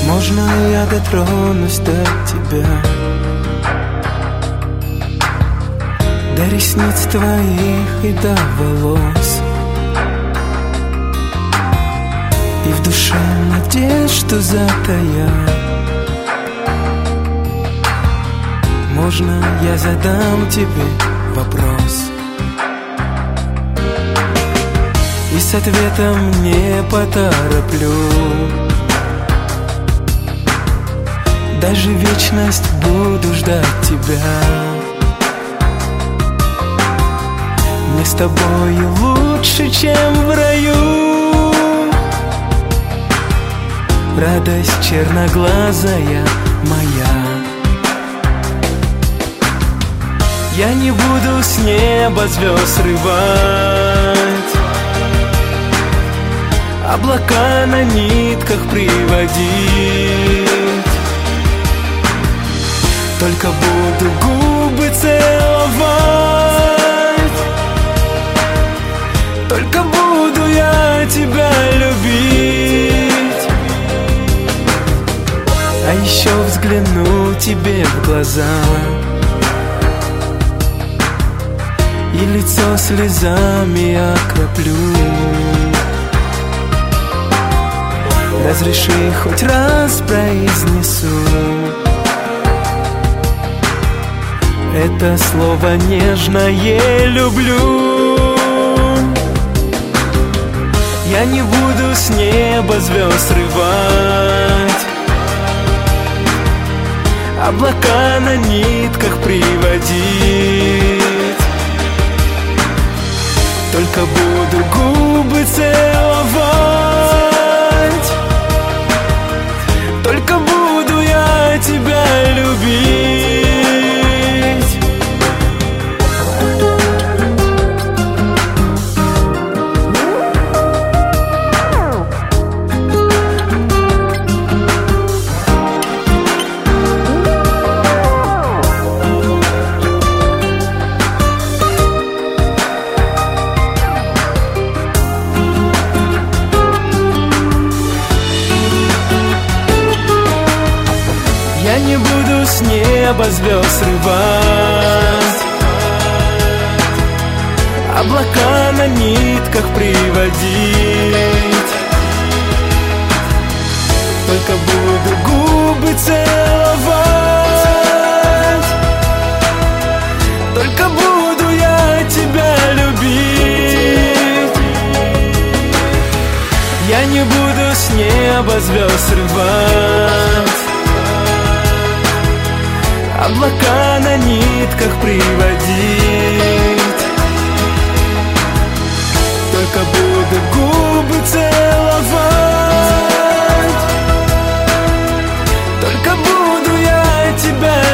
Можно я дотронусь до тебя, до ресниц твоих и до волос, и в душе надежду затаять. Можно я задам тебе вопрос, и с ответом не потороплю. Даже вечность буду ждать тебя. Мне с тобой лучше, чем в раю. Радость черноглазая моя. Я не буду с неба звезд срывать, облака на нитках приводить. Только буду губы целовать, только буду я тебя любить. А еще взгляну тебе в глаза, и лицо слезами окроплю. Разреши, хоть раз произнесу это слово нежное «люблю». Я не буду с неба звезд срывать, облака на нитках приводить. Только буду губы целовать, только буду я тебя любить. Я не буду с неба звезд срывать, облака на нитках приводить. Только буду губы целовать, только буду я тебя любить. Я не буду с неба звезд срывать, облака на нитках приводить. Только буду губы целовать, только буду я тебя